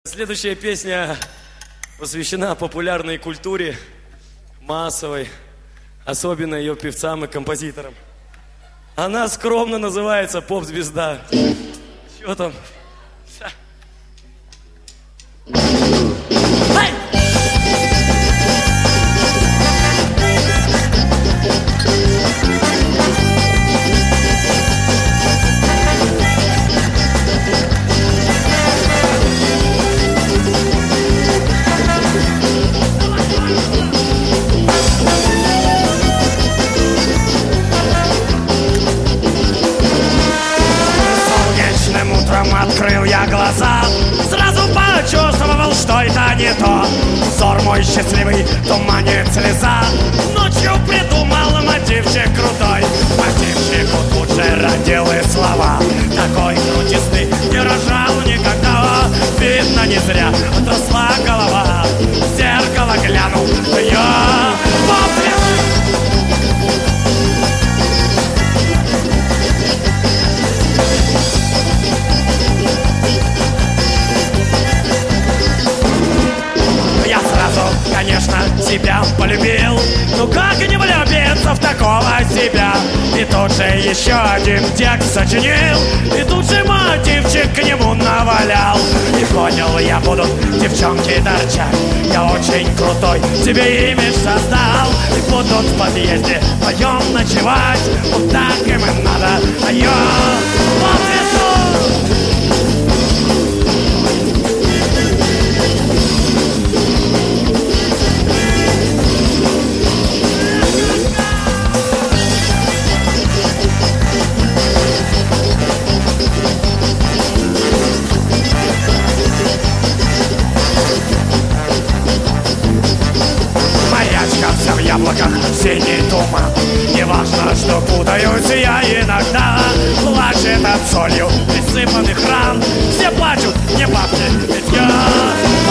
Следующая песня посвящена популярной культуре, массовой, особенно ее певцам и композиторам. Она скромно называется «Поп-звезда». Чё там? Утром открыл я глаза, сразу почувствовал, что это не то. Взор мой счастливый туманит слеза. Ночью придумал мотивчик крутой. Мотивчику тут же родил и слова. Такой крутизны не рожал никогда. Видно, не зря отросла голова. В зеркало глянул я. Конечно, себя полюбил. Ну как не влюбиться в такого себя? И тут же еще один текст сочинил. И тут же мотивчик к нему навалял. И понял я, будут девчонки торчать. Я очень крутой, тебе имидж создал. И будут в подъезде вдвоем ночевать. Вот так им и надо. А я в яблоках синий туман. Не важно, что путаюсь я иногда. Плачет от солью присыпанных ран. Все плачут, не бабки, ведь я